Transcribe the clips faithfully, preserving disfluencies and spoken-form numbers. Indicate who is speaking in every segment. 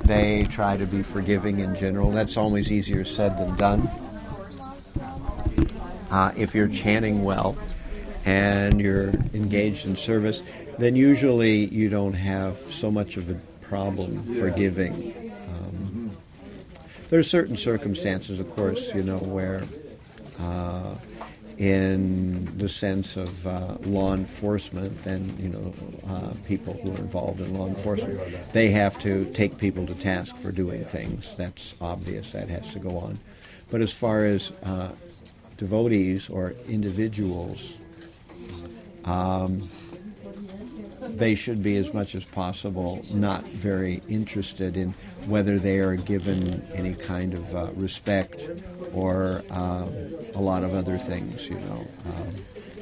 Speaker 1: they try to be forgiving in general. That's always easier said than done. Uh, if you're chanting well and you're engaged in service, then usually you don't have so much of a problem forgiving. Um, there are certain circumstances, of course, you know, where uh, in the sense of uh, law enforcement and, you know, uh, people who are involved in law enforcement, they have to take people to task for doing things. That's obvious. That has to go on. But as far as uh, devotees or individuals, um, they should be, as much as possible, not very interested in whether they are given any kind of uh, respect or uh, a lot of other things, you know. Um,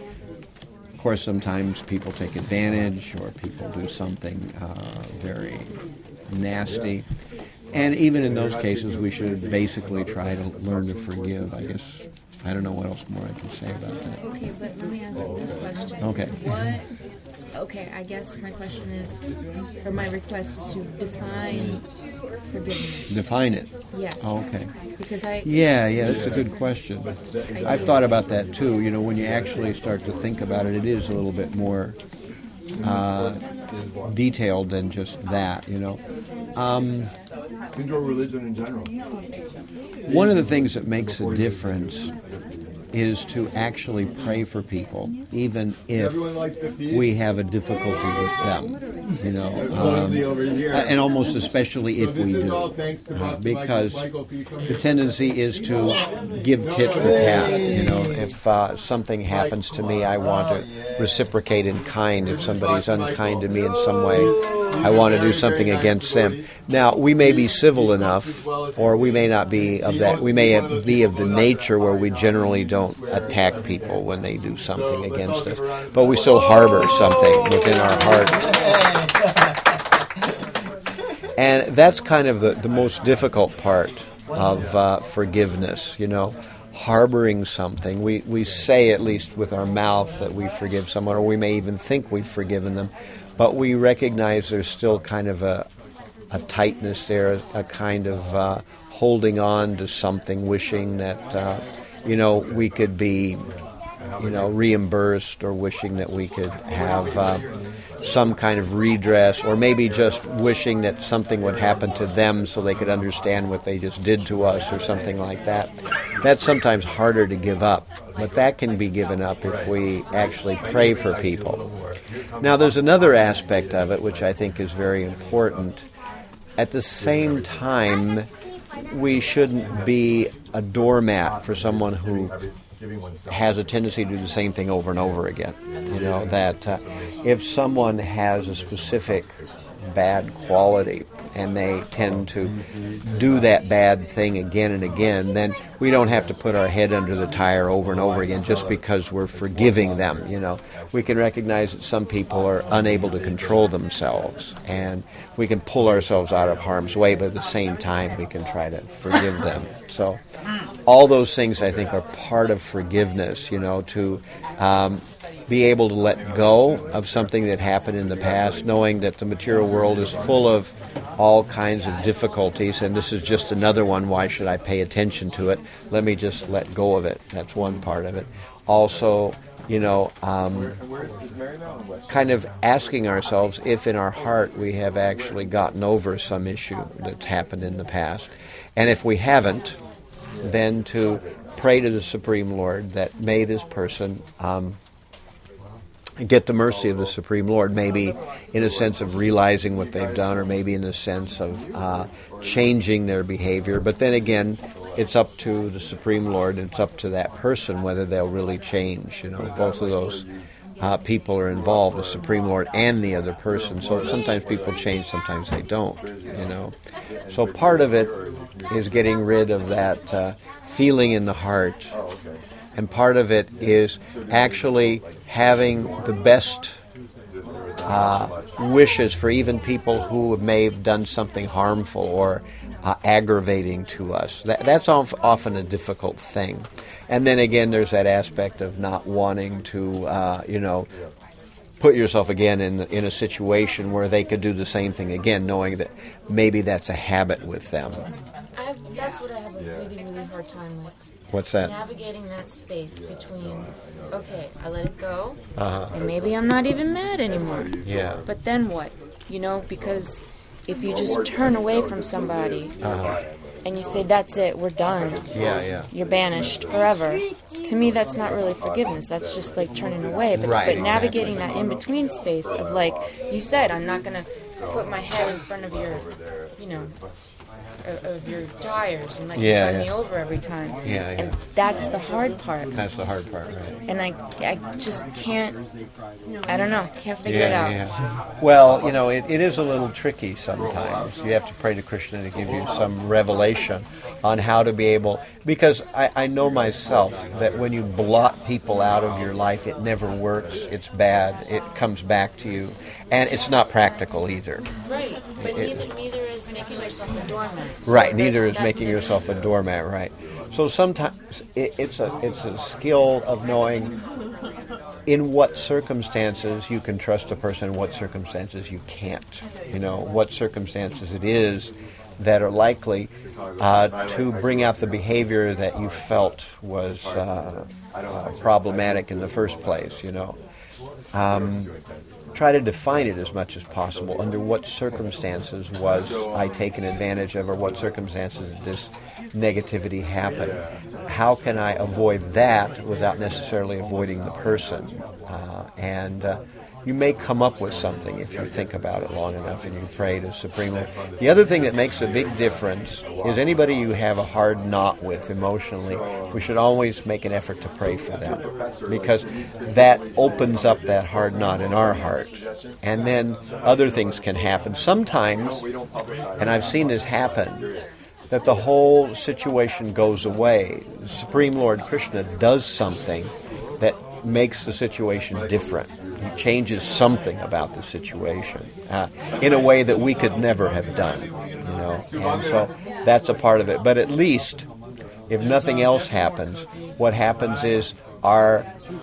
Speaker 1: of course, sometimes people take advantage or people do something uh, very nasty. And even in those cases, we should basically try to learn to forgive. I guess, I don't know what else more I can say about that.
Speaker 2: Okay, but let me ask you this question.
Speaker 1: Okay.
Speaker 2: What... Okay, I guess my question is, or my request is to define forgiveness.
Speaker 1: Define it?
Speaker 2: Yes.
Speaker 1: Oh, okay.
Speaker 2: Because I...
Speaker 1: Yeah, yeah, that's a good question. I've thought about that too. You know, when you actually start to think about it, it is a little bit more uh, detailed than just that, you know. Um,
Speaker 3: Enjoy religion in general.
Speaker 1: One of the things that makes a difference is to actually pray for people, even if we have a difficulty with them, you know, um, and almost especially if we do, uh, because the tendency is to give tit for tat. You know, if uh, something happens to me, I want to reciprocate in kind. If somebody's unkind to me in some way, I want to do something against them. Now, we may be civil enough, or we may not be of that. We may be of the nature where we generally don't attack people when they do something against us, but we still harbor something within our heart. And that's kind of the, the most difficult part of uh, forgiveness, you know, harboring something. We, we say, at least with our mouth, that we forgive someone, or we may even think we've forgiven them, but we recognize there's still kind of a, a tightness there, a kind of uh, holding on to something, wishing that, uh, you know, we could be, you know, reimbursed, or wishing that we could have uh, some kind of redress, or maybe just wishing that something would happen to them so they could understand what they just did to us, or something like that. That's sometimes harder to give up, but that can be given up if we actually pray for people. Now, there's another aspect of it which I think is very important. At the same time, we shouldn't be a doormat for someone who has a tendency to do the same thing over and over again. You know, that uh, if someone has a specific bad quality and they tend to do that bad thing again and again, then we don't have to put our head under the tire over and over again just because we're forgiving them, you know. We can recognize that some people are unable to control themselves, and we can pull ourselves out of harm's way, but at the same time we can try to forgive them. So all those things, I think, are part of forgiveness, you know, to um, be able to let go of something that happened in the past, knowing that the material world is full of all kinds of difficulties, and this is just another one. Why should I pay attention to it? Let me just let go of it. That's one part of it. Also, you know, um, kind of asking ourselves if in our heart we have actually gotten over some issue that's happened in the past. And if we haven't, then to pray to the Supreme Lord that may this person um, get the mercy of the Supreme Lord, maybe in a sense of realizing what they've done, or maybe in a sense of uh, changing their behavior. But then again, it's up to the Supreme Lord, it's up to that person whether they'll really change. You know, both of those uh, people are involved, the Supreme Lord and the other person. So sometimes people change, sometimes they don't, you know. So part of it is getting rid of that uh, feeling in the heart, and part of it is actually having the best uh, wishes for even people who may have done something harmful or uh, aggravating to us. That, that's often a difficult thing. And then again, there's that aspect of not wanting to, uh, you know, put yourself again in in a situation where they could do the same thing again, knowing that maybe that's a habit with them.
Speaker 2: I have, that's what I have a really, really hard time with.
Speaker 1: What's that?
Speaker 2: Navigating that space between, okay, I let it go,
Speaker 1: Uh-huh.
Speaker 2: and maybe I'm not even mad anymore.
Speaker 1: Yeah.
Speaker 2: But then what? You know, because if you just turn away from somebody
Speaker 1: Uh-huh.
Speaker 2: and you say, that's it, we're done,
Speaker 1: Yeah, yeah.
Speaker 2: you're banished forever, to me that's not really forgiveness. That's just like turning away. But,
Speaker 1: Right,
Speaker 2: but navigating that in-between space of like, you said, I'm not going to put my head in front of your, you know, of, of your tires and like
Speaker 1: Yeah,
Speaker 2: run
Speaker 1: yeah.
Speaker 2: me over every time.
Speaker 1: Yeah, yeah.
Speaker 2: And that's the hard part.
Speaker 1: That's the hard part, right?
Speaker 2: And I, I just can't, I don't know, can't figure
Speaker 1: Yeah,
Speaker 2: it out.
Speaker 1: yeah. Well, you know, it, it is a little tricky sometimes. You have to pray to Krishna to give you some revelation on how to be able, because I, I know myself that when you blot people out of your life, it never works. It's bad. It comes back to you. And it's not practical either.
Speaker 2: Right, but
Speaker 1: It-
Speaker 2: neither neither is making yourself a doormat. So
Speaker 1: Right,
Speaker 2: that-
Speaker 1: neither is
Speaker 2: that-
Speaker 1: making
Speaker 2: there's-
Speaker 1: yourself a doormat, right. So sometimes it, it's a it's a skill of knowing in what circumstances you can trust a person, what circumstances you can't. You know, what circumstances it is that are likely uh, to bring out the behavior that you felt was uh, uh, problematic in the first place, you know. Um, try to define it as much as possible. Under what circumstances was I taken advantage of, or what circumstances did this negativity happen? How can I avoid that without necessarily avoiding the person? Uh, and uh, you may come up with something if you think about it long enough and you pray to Supreme Lord. The other thing that makes a big difference is anybody you have a hard knot with emotionally, we should always make an effort to pray for them, because that opens up that hard knot in our heart. And then other things can happen. Sometimes, and I've seen this happen, that the whole situation goes away. The Supreme Lord Krishna does something that makes the situation different. He changes something about the situation uh, in a way that we could never have done, you know. And so that's a part of it. But at least, if nothing else happens, what happens is our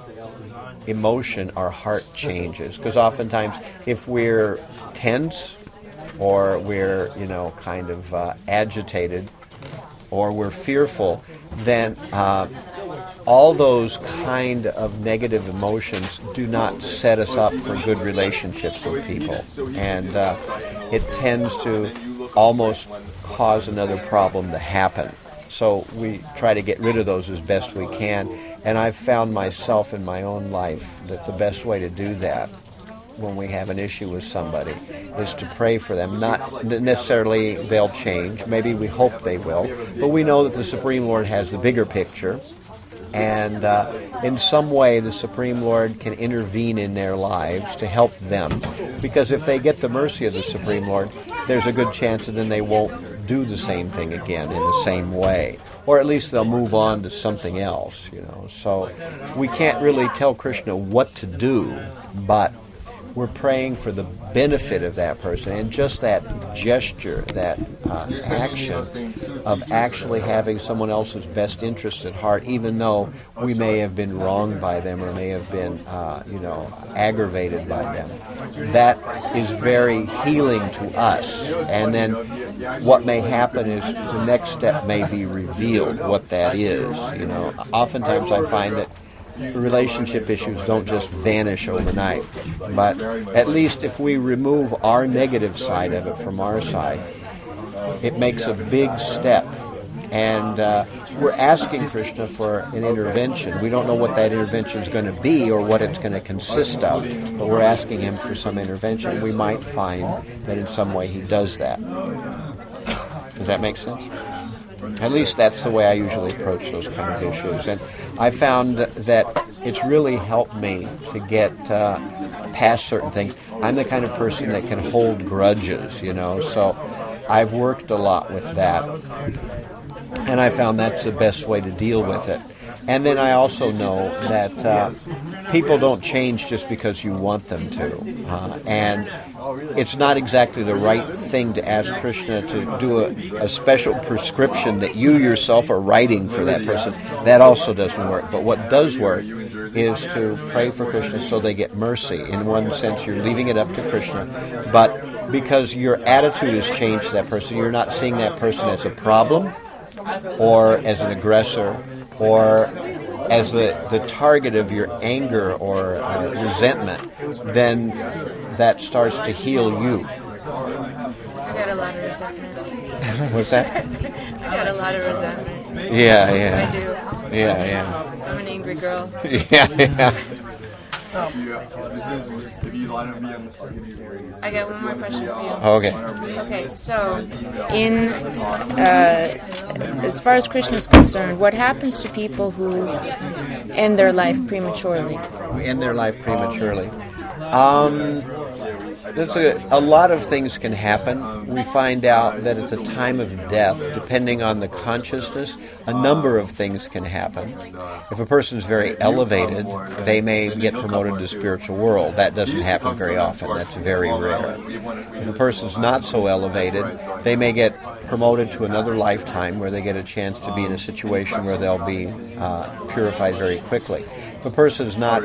Speaker 1: emotion, our heart changes. Because oftentimes, if we're tense, or we're, you know, kind of uh, agitated, or we're fearful, then uh, all those kind of negative emotions do not set us up for good relationships with people. And uh, it tends to almost cause another problem to happen. So we try to get rid of those as best we can. And I've found myself in my own life that the best way to do that when we have an issue with somebody is to pray for them. Not necessarily they'll change. Maybe we hope they will. But we know that the Supreme Lord has the bigger picture. And uh, in some way, the Supreme Lord can intervene in their lives to help them. Because if they get the mercy of the Supreme Lord, there's a good chance that then they won't do the same thing again in the same way. Or at least they'll move on to something else, you know. So we can't really tell Krishna what to do, but we're praying for the benefit of that person, and just that gesture, that uh, action of actually having someone else's best interest at heart, even though we may have been wronged by them or may have been, uh, you know, aggravated by them. That is very healing to us. And then what may happen is the next step may be revealed what that is. You know, oftentimes I find that relationship issues don't just vanish overnight. But at least if we remove our negative side of it from our side, it makes a big step. And uh, we're asking Krishna for an intervention. We don't know what that intervention is going to be or what it's going to consist of, but we're asking him for some intervention. We might find that in some way he does that. Does that make sense? At least that's the way I usually approach those kind of issues. And I found that it's really helped me to get uh, past certain things. I'm the kind of person that can hold grudges, you know, so I've worked a lot with that. And I found that's the best way to deal with it. And then I also know that uh, people don't change just because you want them to. Uh, and it's not exactly the right thing to ask Krishna to do a, a special prescription that you yourself are writing for that person. That also doesn't work. But what does work is to pray for Krishna so they get mercy. In one sense, you're leaving it up to Krishna, but because your attitude has changed to that person, you're not seeing that person as a problem or as an aggressor or as the, the target of your anger or uh, resentment, then that starts to heal you.
Speaker 2: I got a lot of resentment.
Speaker 1: What's that?
Speaker 2: I got a lot of resentment.
Speaker 1: Yeah, yeah.
Speaker 2: I do.
Speaker 1: Yeah, yeah.
Speaker 2: I'm an angry girl.
Speaker 1: Yeah, yeah.
Speaker 2: I got one more question for you.
Speaker 1: Okay.
Speaker 2: Okay, so in uh, as far as Krishna is concerned, what happens to people who end their life prematurely?
Speaker 1: End their life prematurely. Um, That's a, a lot of things can happen. We find out that at the time of death, depending on the consciousness, a number of things can happen. If a person is very elevated, they may get promoted to the spiritual world. That doesn't happen very often. That's very rare. If a person's not so elevated, they may get promoted to another lifetime where they get a chance to be in a situation where they'll be uh, purified very quickly. If a person's not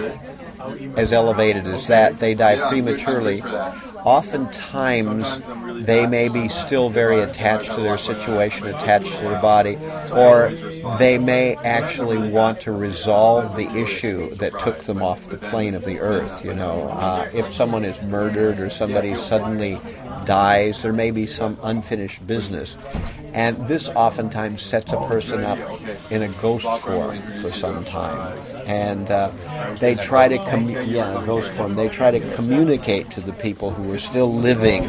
Speaker 1: as elevated as that, they die prematurely. Oftentimes, they may be still very attached to their situation, attached to their body, or they may actually want to resolve the issue that took them off the plane of the earth. You know, uh, if someone is murdered or somebody suddenly dies, there may be some unfinished business. And this oftentimes sets a person up in a ghost form for some time. And uh, they try to, com- yeah, ghost form, they try to communicate to the people who are still living.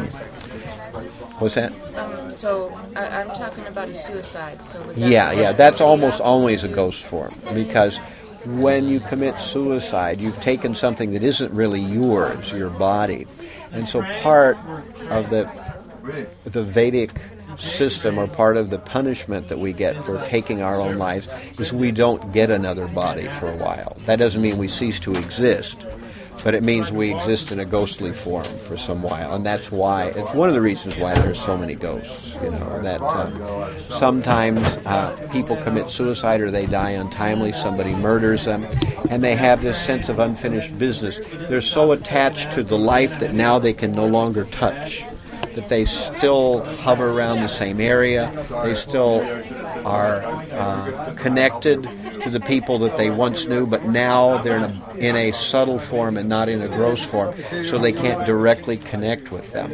Speaker 1: What's that?
Speaker 2: Um, so I, I'm talking about a suicide. So would that
Speaker 1: Yeah,
Speaker 2: set
Speaker 1: yeah, that's
Speaker 2: somebody
Speaker 1: almost
Speaker 2: up
Speaker 1: always a
Speaker 2: to-
Speaker 1: ghost form. Because when you commit suicide, you've taken something that isn't really yours, your body. And so part of the the Vedic system, or part of the punishment that we get for taking our own lives, is we don't get another body for a while. That doesn't mean we cease to exist, but it means we exist in a ghostly form for some while, and that's why, it's one of the reasons why there's so many ghosts, you know, that uh, sometimes uh, people commit suicide or they die untimely, somebody murders them, and they have this sense of unfinished business. They're so attached to the life that now they can no longer touch, that they still hover around the same area, they still are uh, connected to the people that they once knew, but now they're in a, in a subtle form and not in a gross form, so they can't directly connect with them.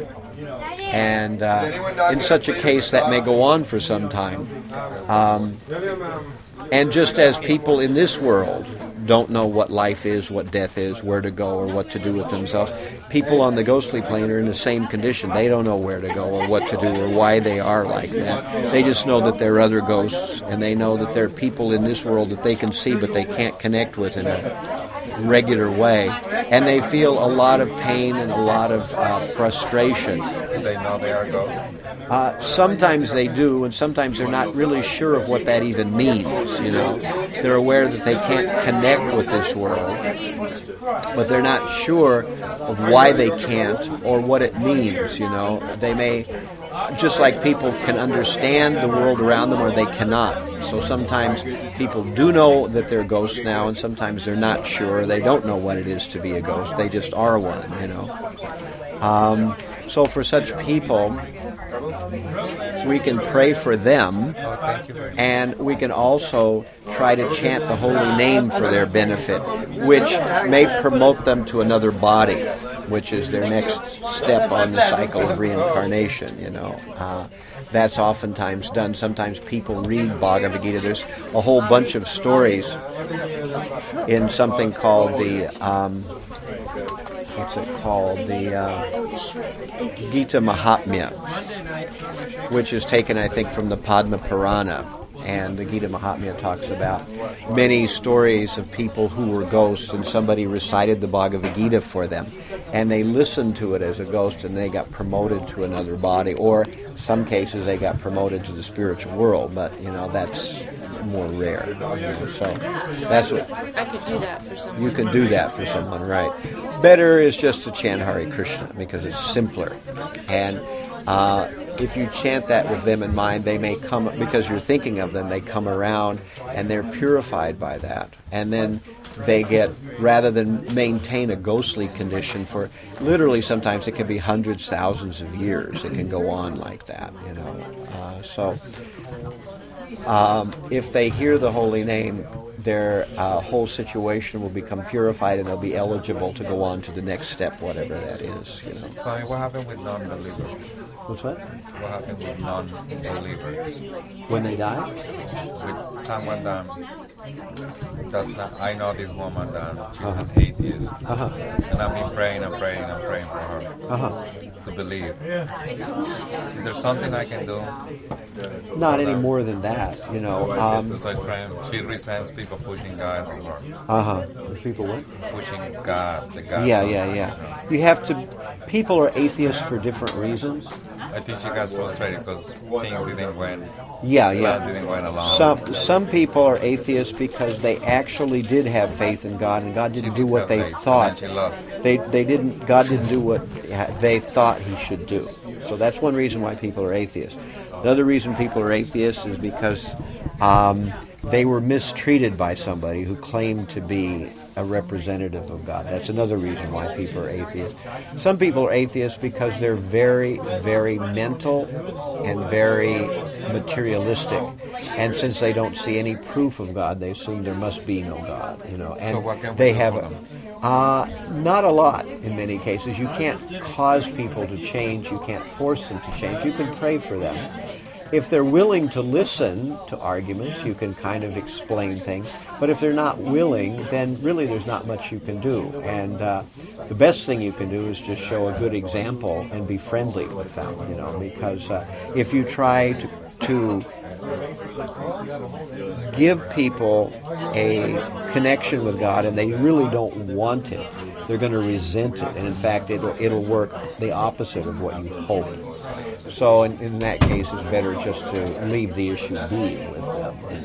Speaker 1: And uh, in such a case, that may go on for some time. Um, and just as people in this world don't know what life is, what death is, where to go, or what to do with themselves, people on the ghostly plane are in the same condition. They don't know where to go or what to do or why they are like that. They just know that there are other ghosts, and they know that there are people in this world that they can see but they can't connect with in a regular way. And they feel a lot of pain and a lot of uh, frustration.
Speaker 4: Do they know they are ghosts?
Speaker 1: Uh, sometimes they do, and sometimes they're not really sure of what that even means, you know. They're aware that they can't connect with this world, but they're not sure of why they can't or what it means, you know. They may, just like people can understand the world around them or they cannot. So sometimes people do know that they're ghosts now, and sometimes they're not sure. They don't know what it is to be a ghost. They just are one, you know. Um, so for such people, we can pray for them, and we can also try to chant the holy name for their benefit, which may promote them to another body, which is their next step on the cycle of reincarnation, you know. Uh, that's oftentimes done. Sometimes people read Bhagavad Gita. There's a whole bunch of stories in something called the... Um, what's it called? The uh, Gita Mahatmya, which is taken, I think, from the Padma Purana. And the Gita Mahatmya talks about many stories of people who were ghosts, and somebody recited the Bhagavad Gita for them, and they listened to it as a ghost, and they got promoted to another body, or some cases they got promoted to the spiritual world, but, you know, that's more rare. You know, so that's what
Speaker 2: I could do that for someone.
Speaker 1: you can do that for someone, right? Better is just to chant Hare Krishna because it's simpler, and uh, if you chant that with them in mind, they may come, because you're thinking of them, they come around and they're purified by that, and then they get, rather than maintain a ghostly condition for, literally sometimes it can be hundreds, thousands of years. It can go on like that, you know. Uh, so um, if they hear the holy name, their uh, whole situation will become purified and they'll be eligible to go on to the next step, whatever that is, you know.
Speaker 4: So what happened with non-believers?
Speaker 1: What's that?
Speaker 4: What happened with non-believers?
Speaker 1: When they die?
Speaker 4: With someone that does not, I know this woman that she's
Speaker 1: Uh-huh.
Speaker 4: an atheist,
Speaker 1: Uh-huh.
Speaker 4: and I've been praying and praying and praying for her
Speaker 1: Uh-huh.
Speaker 4: to believe. Is there something I can do?
Speaker 1: Not any more than that, you know. Um,
Speaker 4: Besides praying, she resents people pushing God on her,
Speaker 1: uh-huh. People what?
Speaker 4: pushing God, the God.
Speaker 1: Yeah, yeah, yeah. You have to, people are atheists for different reasons.
Speaker 4: I think she got frustrated because things didn't went.
Speaker 1: Yeah,
Speaker 4: plan
Speaker 1: yeah.
Speaker 4: didn't went along.
Speaker 1: Some some people are atheists because they actually did have faith in God, and God didn't
Speaker 4: She
Speaker 1: do
Speaker 4: did
Speaker 1: what
Speaker 4: have
Speaker 1: they
Speaker 4: faith,
Speaker 1: thought.
Speaker 4: and she lost.
Speaker 1: They they didn't. God didn't do what they thought He should do. So that's one reason why people are atheists. Another reason people are atheists is because um, they were mistreated by somebody who claimed to be a representative of God. That's another reason why people are atheists. Some people are atheists because they're very, very mental and very materialistic. And since they don't see any proof of God, they assume there must be no God. You know, and
Speaker 4: So what can we
Speaker 1: they
Speaker 4: do
Speaker 1: have
Speaker 4: for
Speaker 1: a,
Speaker 4: them?
Speaker 1: uh, not a lot in many cases. You can't cause people to change. You can't force them to change. You can pray for them. If they're willing to listen to arguments, you can kind of explain things. But if they're not willing, then really there's not much you can do. And uh, the best thing you can do is just show a good example and be friendly with them, you know, because uh, if you try to, to give people a connection with God and they really don't want it, they're going to resent it. And in fact, it'll, it'll work the opposite of what you hope. So in, in that case, it's better just to leave the issue be with them. You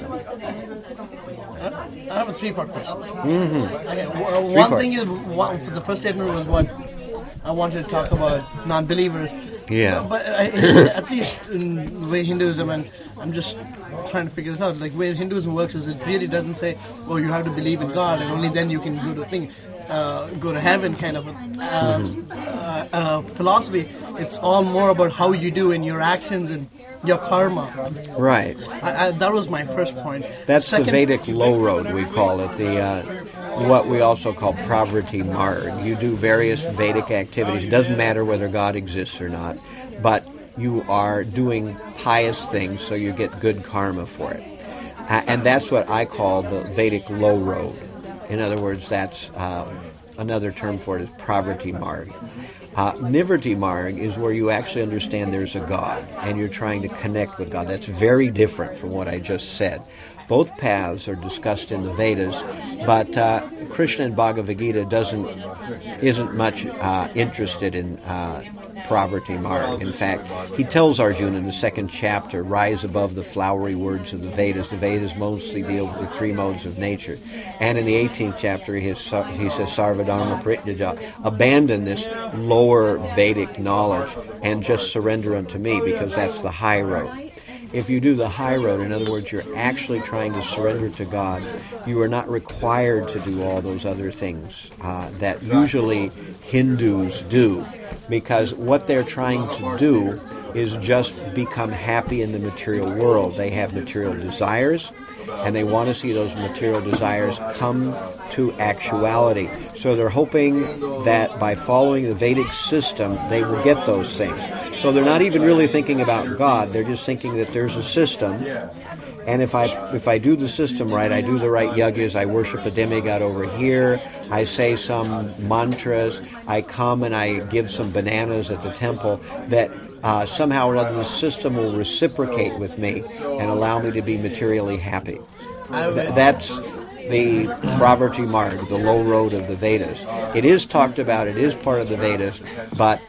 Speaker 1: know.
Speaker 5: I have a three-part question.
Speaker 1: Mm-hmm.
Speaker 5: Okay, w- one
Speaker 1: Three-part.
Speaker 5: thing is, one, the first statement was what I wanted to talk about non-believers.
Speaker 1: Yeah.
Speaker 5: Uh, But I, at least in the way Hinduism, and I'm just trying to figure this out, like the way Hinduism works is it really doesn't say, oh, you have to believe in God and only then you can go to thing, uh, go to heaven kind of a, uh,
Speaker 1: Mm-hmm.
Speaker 5: uh, uh, philosophy. It's all more about how you do in your actions and your karma.
Speaker 1: Right.
Speaker 5: I, I, that was my first point.
Speaker 1: That's
Speaker 5: Second,
Speaker 1: the Vedic low road, we call it, the uh, what we also call Pravriti Marg. You do various Vedic activities. It doesn't matter whether God exists or not, but you are doing pious things so you get good karma for it. Uh, and that's what I call the Vedic low road. In other words, that's uh, another term for it is Pravriti Marg. Uh, Nivriti Marg is where you actually understand there's a God and you're trying to connect with God. That's very different from what I just said. Both paths are discussed in the Vedas, but uh, Krishna in Bhagavad Gita doesn't isn't much uh, interested in uh, Pravriti Marg. In fact, he tells Arjuna in the second chapter, rise above the flowery words of the Vedas. The Vedas mostly deal with the three modes of nature. And in the eighteenth chapter, he, has, he says, Sarvadharma Parityaja, abandon this lower Vedic knowledge and just surrender unto me, because that's the high road. If you do the high road, in other words, you're actually trying to surrender to God, you are not required to do all those other things uh, that usually Hindus do, because what they're trying to do is just become happy in the material world. They have material desires, and they want to see those material desires come to actuality. So they're hoping that by following the Vedic system, they will get those things. So they're not even really thinking about God. They're just thinking that there's a system, and if I if I do the system right, I do the right yajnas, I worship a demigod over here, I say some mantras, I come and I give some bananas at the temple, that uh, somehow or other the system will reciprocate with me and allow me to be materially happy. Th- that's the Pravriti Marg, the low road of the Vedas. It is talked about, it is part of the Vedas, but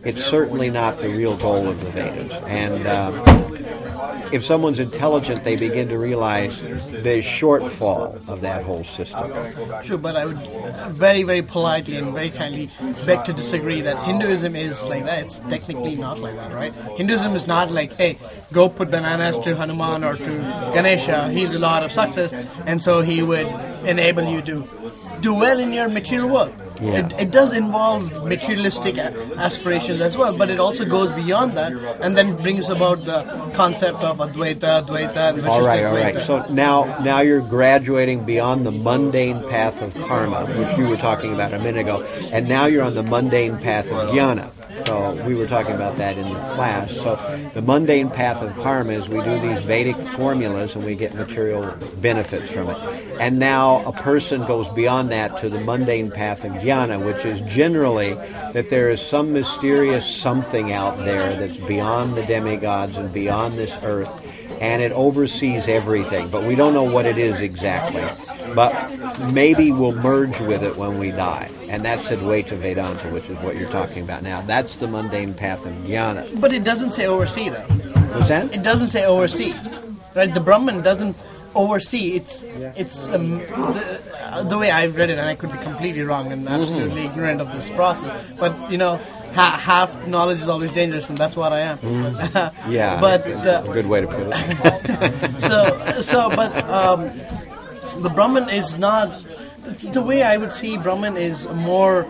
Speaker 1: it's certainly not the real goal of the Vedas. And uh, if someone's intelligent, they begin to realize the shortfall of that whole system.
Speaker 5: True, but I would very, very politely and very kindly beg to disagree that Hinduism is like that. It's technically not like that, right? Hinduism is not like, hey, go put bananas to Hanuman or to Ganesha. He's the Lord of Success, and so he would enable you to do well in your material work.
Speaker 1: Yeah.
Speaker 5: It, it does involve materialistic a- aspirations as well, but it also goes beyond that and then brings about the concept of Advaita, Advaita, and
Speaker 1: All right,
Speaker 5: Vishishta
Speaker 1: all right.
Speaker 5: Advaita.
Speaker 1: So now, now you're graduating beyond the mundane path of karma, which you were talking about a minute ago, and now you're on the mundane path of jnana. So we were talking about that in the class. So the mundane path of karma is we do these Vedic formulas and we get material benefits from it. And now a person goes beyond that to the mundane path of jnana, which is generally that there is some mysterious something out there that's beyond the demigods and beyond this earth, and it oversees everything. But we don't know what it is exactly. But maybe we'll merge with it when we die. And that's Advaita Vedanta, which is what you're talking about now. That's the mundane path of jnana.
Speaker 5: But it doesn't say oversee, though.
Speaker 1: What's that?
Speaker 5: It doesn't say oversee, right? The Brahman doesn't oversee. It's it's um, the, uh, the way I've read it, and I could be completely wrong and absolutely
Speaker 1: Mm-hmm.
Speaker 5: ignorant of this process. But you know, ha- half knowledge is always dangerous, and that's what I am.
Speaker 1: Mm-hmm. Yeah,
Speaker 5: but
Speaker 1: a
Speaker 5: uh,
Speaker 1: good way to put it.
Speaker 5: so so but um, the Brahman is not. The way I would see Brahman is more.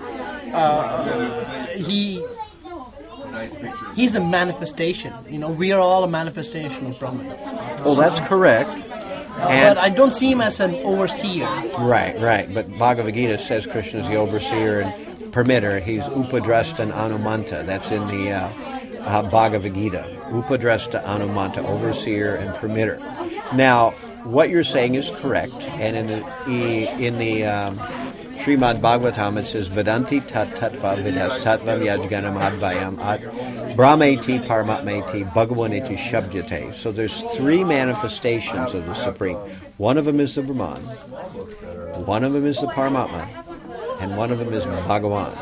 Speaker 5: Uh, he. He's a manifestation. You know, we are all a manifestation of Brahman.
Speaker 1: Well, that's correct.
Speaker 5: Uh,
Speaker 1: And
Speaker 5: but I don't see him as an overseer.
Speaker 1: right, right. But Bhagavad Gita says Krishna is the overseer and permitter. He's Upadrasta and Anumanta. That's in the uh, uh, Bhagavad Gita. Upadrasta, Anumanta, overseer and permitter. Now, what you're saying is correct. And in the in the um, Srimad Bhagavatam, it says, Vedanti tat tattva vidas tattvam yajganam advayam ad brahmeti paramatmeti bhagavaneti shabdyate. So there's three manifestations of the Supreme. One of them is the Brahman, one of them is the Paramatma, and one of them is Bhagavan.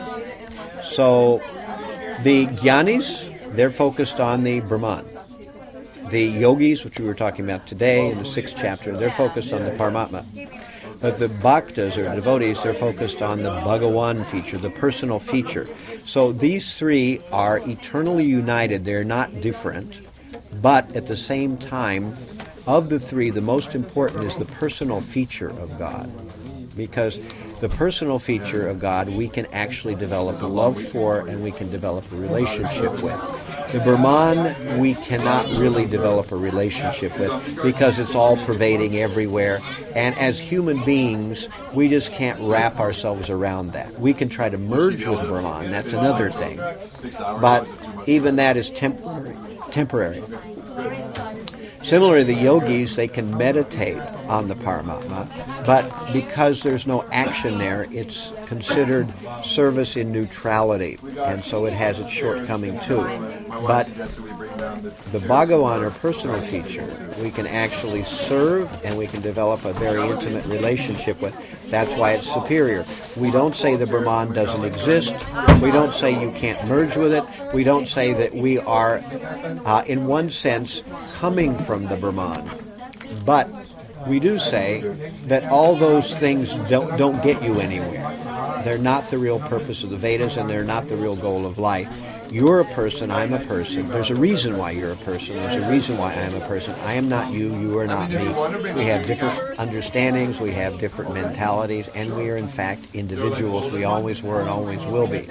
Speaker 1: So the Jnanis, they're focused on the Brahman. The yogis, which we were talking about today in the sixth chapter, they're focused on the Paramatma. But the bhaktas, or devotees, they're focused on the Bhagavan feature, the personal feature. So these three are eternally united. They're not different. But at the same time, of the three, the most important is the personal feature of God. Because the personal feature of God we can actually develop a love for and we can develop a relationship with. The Brahman we cannot really develop a relationship with because it's all pervading everywhere. And as human beings, we just can't wrap ourselves around that. We can try to merge with Brahman, that's another thing. But even that is temporary. temporary. Similarly, the yogis, they can meditate on the Paramatma, but because there's no action there, it's considered service in neutrality, and so it has its shortcoming too. But the Bhagavan, or personal feature, we can actually serve and we can develop a very intimate relationship with. That's why it's superior. We don't say the Brahman doesn't exist. We don't say you can't merge with it. We don't say that we are, uh, in one sense, coming from the Brahman. But we do say that all those things don't, don't get you anywhere. They're not the real purpose of the Vedas, and they're not the real goal of life. You're a person, I'm a person. There's a reason why you're a person. There's a reason why I'm a person. I am not you, you are not me. We have different understandings, we have different mentalities, and we are in fact individuals. We always were and always will be.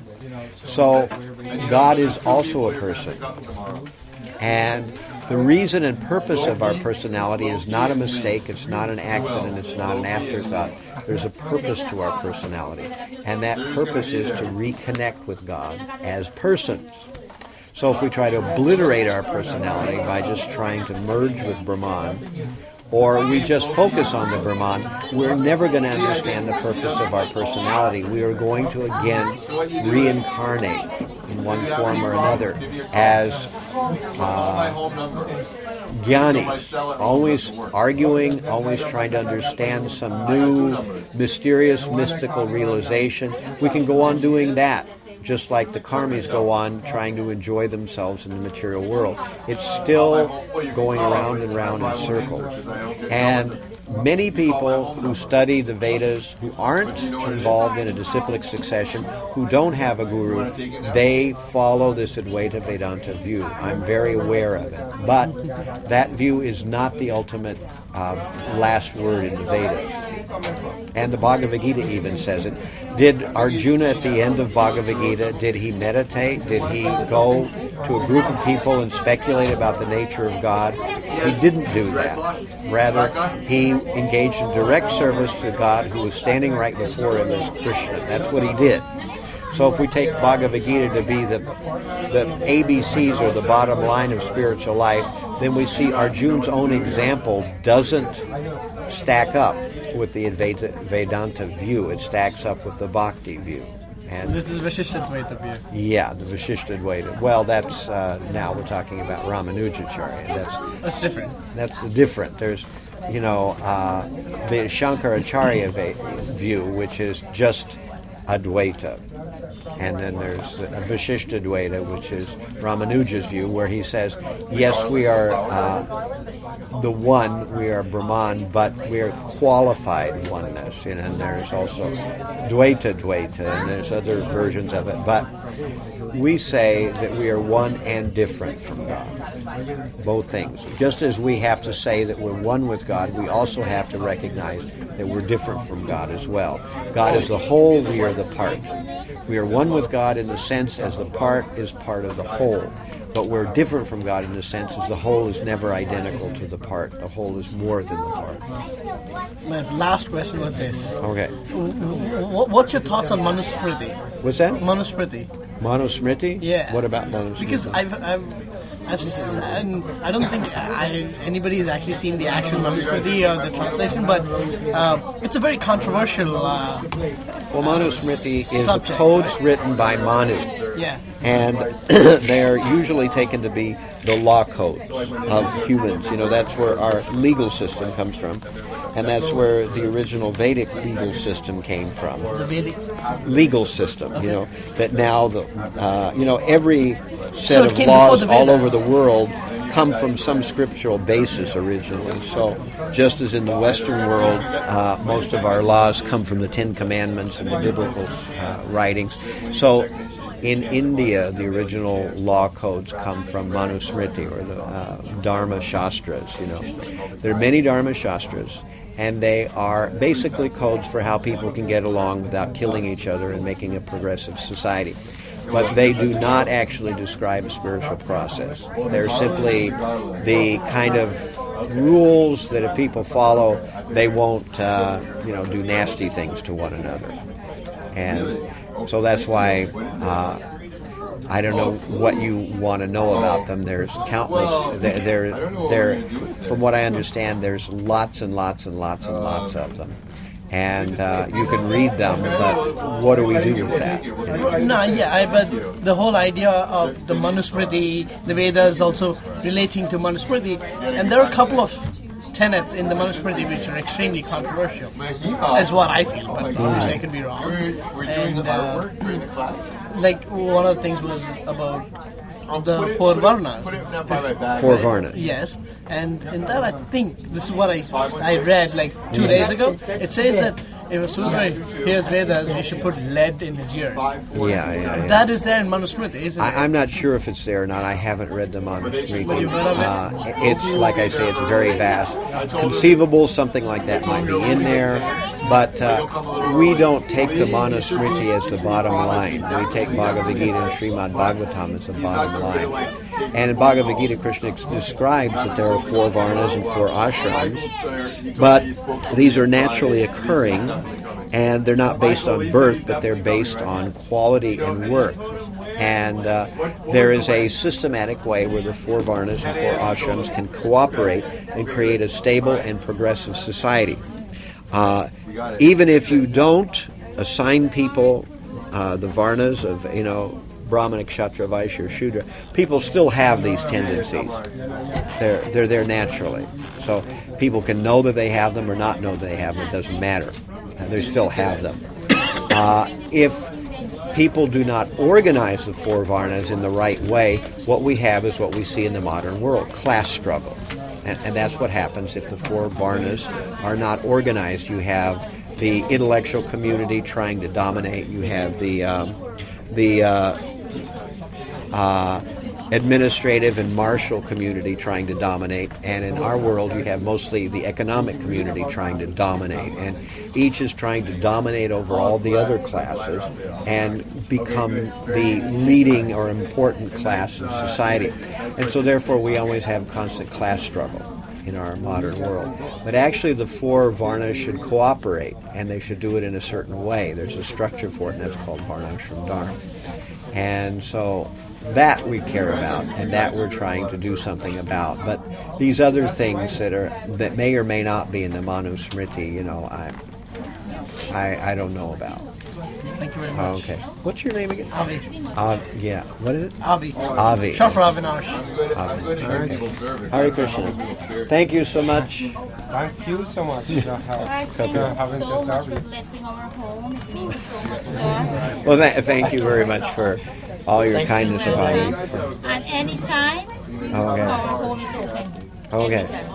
Speaker 1: So God is also a person. And the reason and purpose of our personality is not a mistake, it's not an accident, it's not an afterthought. There's a purpose to our personality, and that purpose is to reconnect with God as persons. So if we try to obliterate our personality by just trying to merge with Brahman, or we just focus on the Brahman, we're never going to understand the purpose of our personality. We are going to again reincarnate in one form or another as uh, jnanis, always arguing, always trying to understand some new, mysterious, mystical realization. We can go on doing that just like the karmis go on trying to enjoy themselves in the material world. It's still going around and round in circles. And many people who study the Vedas, who aren't involved in a disciplic succession, who don't have a guru, they follow this Advaita Vedanta view. I'm very aware of it. But that view is not the ultimate uh, last word in the Vedas. And the Bhagavad Gita even says it. Did Arjuna at the end of Bhagavad Gita, did he meditate? Did he go to a group of people and speculate about the nature of God? He didn't do that. Rather, he engaged in direct service to God who was standing right before him as Krishna. That's what he did. So if we take Bhagavad Gita to be the, the A B Cs or the bottom line of spiritual life, then we see Arjuna's own example doesn't stack up with the Advaita Vedanta view. It stacks up with the Bhakti view. And
Speaker 5: this is Vishishtadvaita view.
Speaker 1: Yeah, the Vishishtadvaita. Well, that's uh, now we're talking about Ramanujacharya. That's
Speaker 5: That's different.
Speaker 1: That's different. There's, you know, uh, the Shankaracharya va- view, which is just Advaita. And then there's a Vishishtadvaita, which is Ramanuja's view, where he says, yes, we are uh, the one, we are Brahman, but we are qualified oneness. You know, and there's also Dvaita Dvaita, and there's other versions of it. But we say that we are one and different from God. Both things. Just as we have to say that we're one with God, we also have to recognize that we're different from God as well. God is the whole, we are the part. We are one with God in the sense as the part is part of the whole. But we're different from God in the sense as the whole is never identical to the part. The whole is more than the part.
Speaker 5: My last question was this.
Speaker 1: Okay.
Speaker 5: Wh- What's your thoughts on Manusmriti?
Speaker 1: What's that?
Speaker 5: Manusmriti.
Speaker 1: Manusmriti?
Speaker 5: Yeah.
Speaker 1: What about Manusmriti?
Speaker 5: Because I've, I've, I've, s- and I don't think I, anybody has actually seen the actual Manusmriti or the translation, but uh, it's a very controversial. Uh,
Speaker 1: Well, Manusmriti is
Speaker 5: subject,
Speaker 1: the codes
Speaker 5: right?
Speaker 1: written by Manu.
Speaker 5: yeah.
Speaker 1: And they're usually taken to be the law codes of humans. You know, that's where our legal system comes from. And that's where the original Vedic legal system came from.
Speaker 5: The Vedic.
Speaker 1: Legal system, you know, that now, the uh, you know, every set
Speaker 5: So it
Speaker 1: of
Speaker 5: came
Speaker 1: laws
Speaker 5: before the
Speaker 1: all
Speaker 5: Vedas.
Speaker 1: over the world come from some scriptural basis originally. So just as in the Western world, uh, most of our laws come from the Ten Commandments and the biblical uh, writings. So in India, the original law codes come from Manusmriti, or the uh, Dharma Shastras, you know. There are many Dharma Shastras, and they are basically codes for how people can get along without killing each other and making a progressive society. But they do not actually describe a spiritual process. They're simply the kind of rules that if people follow, they won't, uh, you know, do nasty things to one another. And so that's why uh, I don't know what you want to know about them. There's countless. There, there, there. From what I understand, there's lots and lots and lots and lots of them. And uh, you can read them, but what do we do with that? You know?
Speaker 5: No, yeah, I, but the whole idea of the Manusmriti, the Vedas also relating to Manusmriti, and there are a couple of tenets in the Manusmriti which are extremely controversial, is what I feel, but obviously I could be wrong. And uh, like one of the things was about the four varnas.
Speaker 1: Four varnas.
Speaker 5: Yes, and in that I think this is what I I read like two days ago. It says that if a Sudra hears Vedas, you should put lead in his ears.
Speaker 1: Yeah, yeah, yeah.
Speaker 5: That is there in Manusmriti, isn't it?
Speaker 1: I, I'm not sure if it's there or not. I haven't read the Manusmriti.
Speaker 5: But you've read of it?
Speaker 1: Uh, it's, like I say, it's very vast. Conceivable, something like that might be in there, but uh, we don't take the Manusmriti as the bottom line. We take Bhagavad Gita and Srimad Bhagavatam as the bottom line. And in Bhagavad Gita, Krishna describes that there are four varnas and four ashrams, but these are naturally occurring, and they're not based on birth, but they're based on quality and work. And uh, there is a systematic way where the four varnas and four ashrams can cooperate and create a stable and progressive society. Uh, even if you don't assign people uh, the varnas of, you know, Brahmana, Kshatriya, Vaishya, or Shudra, people still have these tendencies. They're, they're there naturally. So people can know that they have them or not know that they have them. It doesn't matter. They still have them. Uh, if people do not organize the four varnas in the right way, what we have is what we see in the modern world, class struggle. And, and that's what happens if the four varnas are not organized. You have the intellectual community trying to dominate. You have the um, the uh, uh, administrative and martial community trying to dominate. And in our world, you have mostly the economic community trying to dominate. And each is trying to dominate over all the other classes and become the leading or important class in society. And so therefore, we always have constant class struggle in our modern world. But actually the four varnas should cooperate, and they should do it in a certain way. There's a structure for it, and that's called Varnashram Dharma. And so that we care about, and that we're trying to do something about. But these other things that are that may or may not be in the Manu Smriti, you know, I I, I don't know about.
Speaker 5: Thank you very much.
Speaker 1: Okay. What's your name again?
Speaker 5: Avi.
Speaker 1: Uh, yeah. What is it?
Speaker 5: Avi.
Speaker 1: Avi.
Speaker 5: Short for Avinash.
Speaker 1: Avi. Okay. Hare Krishna. Thank you so much.
Speaker 6: Thank you so much for
Speaker 7: Thank you
Speaker 6: having
Speaker 7: so
Speaker 6: this
Speaker 7: much
Speaker 6: service.
Speaker 7: for blessing our home. It means so much to us.
Speaker 1: Well, th- thank you very much for all your kindness about me.
Speaker 7: And anytime,
Speaker 1: Okay.
Speaker 7: our home is open.
Speaker 1: Okay.
Speaker 7: Anytime.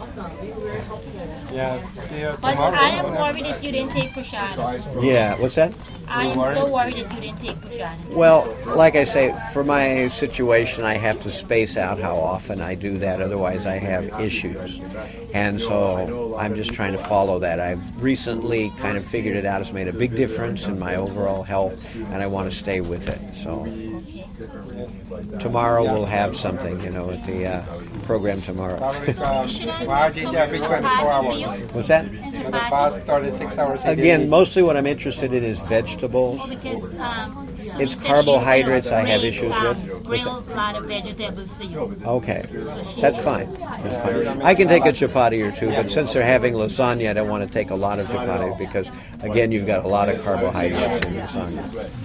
Speaker 6: Yes, see you
Speaker 7: But
Speaker 6: tomorrow.
Speaker 7: I am worried that you didn't take Prashad.
Speaker 1: Yeah. What's that?
Speaker 7: I am so worried that you didn't take Prashad.
Speaker 1: Well, like I say, for my situation, I have to space out how often I do that. Otherwise, I have issues. And so I'm just trying to follow that. I've recently kind of figured it out. It's made a big difference in my overall health, and I want to stay with it. So tomorrow we'll have something, you know, at the uh, program tomorrow.
Speaker 7: So should I
Speaker 6: Why
Speaker 7: have
Speaker 6: did
Speaker 7: some
Speaker 6: you have it twenty-four
Speaker 7: chapati for
Speaker 6: hours?
Speaker 7: you?
Speaker 1: What's that?
Speaker 7: And
Speaker 6: For the
Speaker 7: chapati?
Speaker 6: past thirty-six hours. a day.
Speaker 1: Again, mostly what I'm interested in is vegetables.
Speaker 7: Oh, because um, Sue
Speaker 1: It's
Speaker 7: said she's
Speaker 1: carbohydrates
Speaker 7: gonna
Speaker 1: I have
Speaker 7: grill,
Speaker 1: issues
Speaker 7: um,
Speaker 1: with.
Speaker 7: Grill a lot of vegetables for you.
Speaker 1: Okay, that's fine. That's fine. I can take a chapati or two, but since they're having lasagna, I don't want to take a lot of chapati because, again, you've got a lot of carbohydrates in lasagna.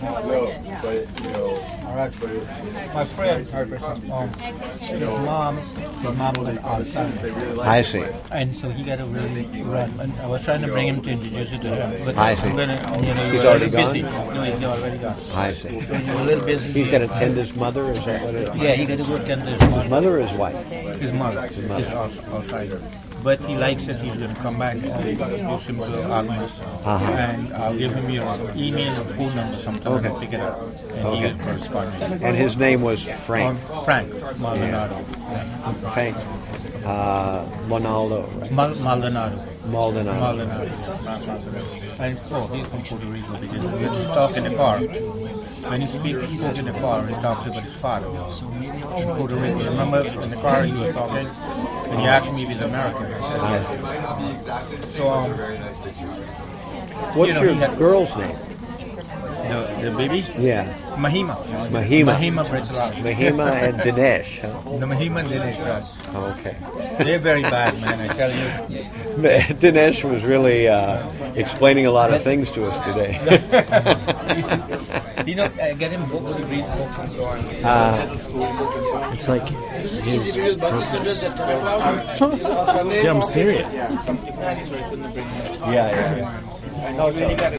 Speaker 8: All right. My friend, um, his mom, his mom was Alzheimer's,
Speaker 1: I see.
Speaker 8: and so he got to really run. And I was trying to bring him to introduce you to her, but
Speaker 1: I see.
Speaker 8: I'm gonna, you know,
Speaker 1: He's
Speaker 8: you're
Speaker 1: already
Speaker 8: busy.
Speaker 1: gone?
Speaker 8: No, he's already gone.
Speaker 1: I see.
Speaker 8: He's a little busy.
Speaker 1: He's got to tend his mother, is that what it is?
Speaker 8: Yeah, he got to go tend to his mother.
Speaker 1: Mother or his wife?
Speaker 8: His mother. His
Speaker 1: mother.
Speaker 8: Is also Alzheimer's. But he likes it. He's going to come back and do some to Alma.
Speaker 1: Uh-huh.
Speaker 8: And I'll give him your email and phone number sometime
Speaker 1: Okay.
Speaker 8: to pick it up. And
Speaker 1: Okay.
Speaker 8: he'll correspond with you.
Speaker 1: And his name was Frank.
Speaker 8: Um, Frank Maldonado.
Speaker 1: Frank uh, Monaldo, right?
Speaker 8: Mal- Maldonado.
Speaker 1: Maldonado.
Speaker 8: Maldonado. And oh, he's from Puerto Rico because when he talks in the car, when he speaks, he spoke in the car, he talks about his father from Puerto Rico. Remember in the car he was talking, and he asked me if he's American. I said yes. So um,
Speaker 1: What's
Speaker 8: you know,
Speaker 1: your
Speaker 8: he had-
Speaker 1: girl's name?
Speaker 8: the, the baby,
Speaker 1: Yeah.
Speaker 8: Mahima.
Speaker 1: Mahima.
Speaker 8: Mahima Britzlov.
Speaker 1: Mahima and Dinesh. Huh?
Speaker 8: The Mahima and Dinesh, right.
Speaker 1: Okay.
Speaker 8: They're very bad, man, I tell you.
Speaker 1: Dinesh was really uh, explaining a lot of things to us today.
Speaker 8: You know, I get him books, he reads books and so on.
Speaker 1: Uh,
Speaker 9: It's like his purpose. See, I'm serious.
Speaker 1: yeah, yeah.